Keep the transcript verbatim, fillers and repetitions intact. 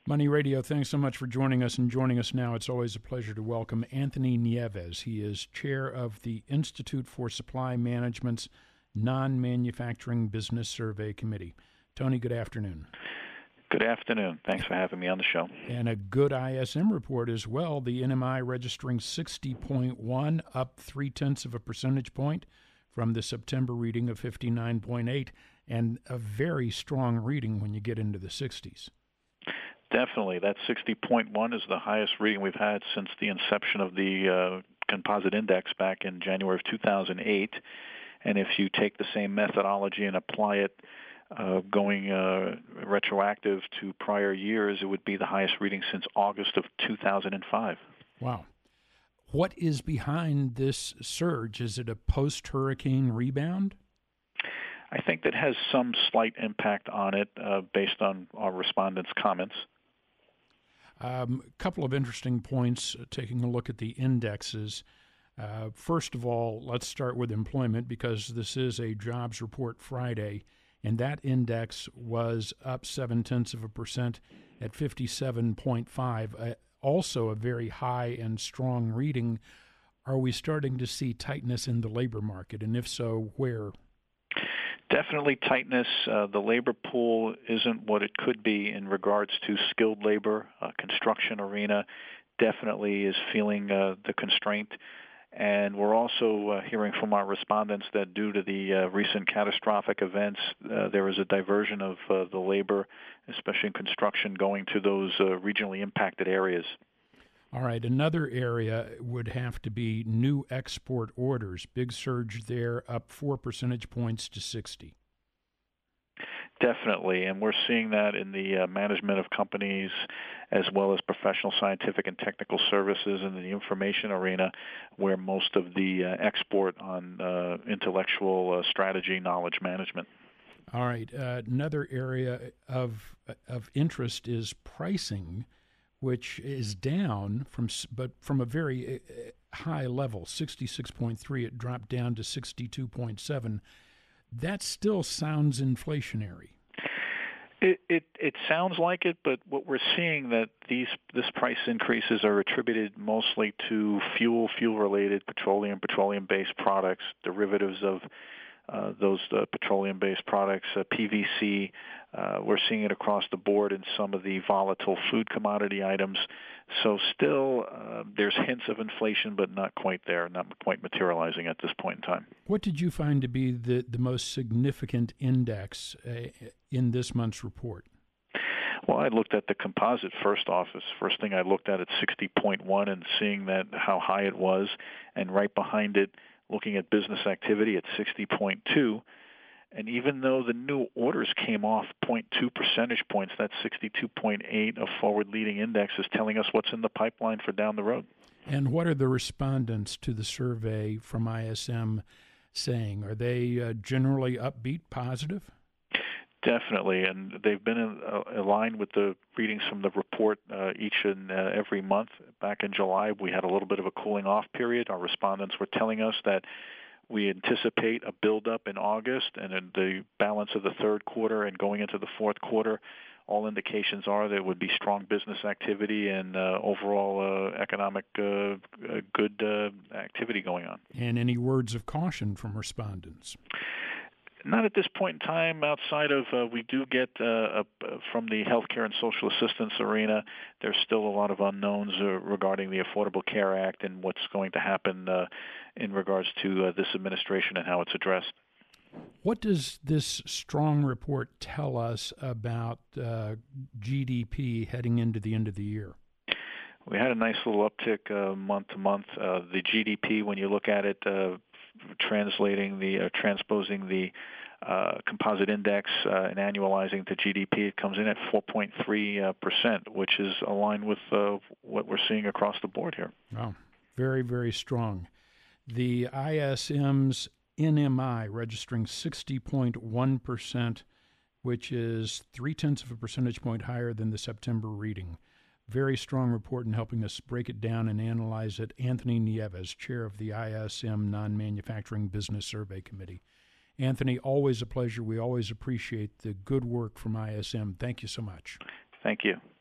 Money Radio, thanks so much for joining us and joining us now. It's always a pleasure to welcome Anthony Nieves. He is chair of the Institute for Supply Management's Non-Manufacturing Business Survey Committee. Tony, good afternoon. Good afternoon. Thanks for having me on the show. And a good I S M report as well. The N M I registering sixty point one, up three-tenths of a percentage point from the September reading of fifty-nine point eight, and a very strong reading when you get into the sixties. Definitely. That sixty point one is the highest reading we've had since the inception of the uh, composite index back in January of two thousand eight. And if you take the same methodology and apply it uh, going uh, retroactive to prior years, it would be the highest reading since August of two thousand five. Wow. What is behind this surge? Is it a post-hurricane rebound? I think that has some slight impact on it uh, based on our respondents' comments. A um, couple of interesting points, uh, taking a look at the indexes. Uh, first of all, let's start with employment because this is a jobs report Friday, and that index was up seven-tenths of a percent at fifty-seven point five, uh, also a very high and strong reading. Are we starting to see tightness in the labor market, and if so, where? Definitely tightness. Uh, the labor pool isn't what it could be in regards to skilled labor. Uh, construction arena definitely is feeling uh, the constraint. And we're also uh, hearing from our respondents that due to the uh, recent catastrophic events, uh, there is a diversion of uh, the labor, especially in construction, going to those uh, regionally impacted areas. All right, another area would have to be new export orders. Big surge there, up four percentage points to sixty. Definitely, and we're seeing that in the uh, management of companies as well as professional, scientific, and technical services in the information arena, where most of the uh, export on uh, intellectual uh, strategy, knowledge management. All right, uh, another area of of interest is pricing, which is down from, but from a very high level, sixty-six point three. It dropped down to sixty-two point seven. That still sounds inflationary. It, it it sounds like it, but what we're seeing that these this price increases are attributed mostly to fuel, fuel-related, petroleum, petroleum-based products, derivatives of uh, those uh, petroleum-based products, uh, P V C. Uh, we're seeing it across the board in some of the volatile food commodity items. So still, uh, there's hints of inflation, but not quite there, not quite materializing at this point in time. What did you find to be the, the most significant index uh, in this month's report? Well, I looked at the composite first off. First thing I looked at at sixty point one and seeing that how high it was, and right behind it, looking at business activity at sixty point two. And even though the new orders came off zero point two percentage points, that sixty-two point eight, a forward-leading index, is telling us what's in the pipeline for down the road. And what are the respondents to the survey from I S M saying? Are they uh, generally upbeat, positive? Definitely, and they've been in, uh, aligned with the readings from the report uh, each and uh, every month. Back in July, we had a little bit of a cooling-off period. Our respondents were telling us that we anticipate a buildup in August, and in the balance of the third quarter and going into the fourth quarter, all indications are there would be strong business activity and uh, overall uh, economic uh, good uh, activity going on. And any words of caution from respondents? Not at this point in time. Outside of uh, we do get uh, uh, from the healthcare and social assistance arena, there's still a lot of unknowns uh, regarding the Affordable Care Act and what's going to happen uh, in regards to uh, this administration and how it's addressed. What does this strong report tell us about uh, G D P heading into the end of the year? We had a nice little uptick uh, month to month. Uh, the G D P, when you look at it, uh, translating the, uh, transposing the uh, composite index uh, and annualizing to G D P, it comes in at four point three percent, which is aligned with uh, what we're seeing across the board here. Wow, very, very strong. The I S M's N M I registering sixty point one percent, which is three-tenths of a percentage point higher than the September reading. Very strong report in helping us break it down and analyze it. Anthony Nieves, chair of the I S M Non-Manufacturing Business Survey Committee. Anthony, always a pleasure. We always appreciate the good work from I S M. Thank you so much. Thank you.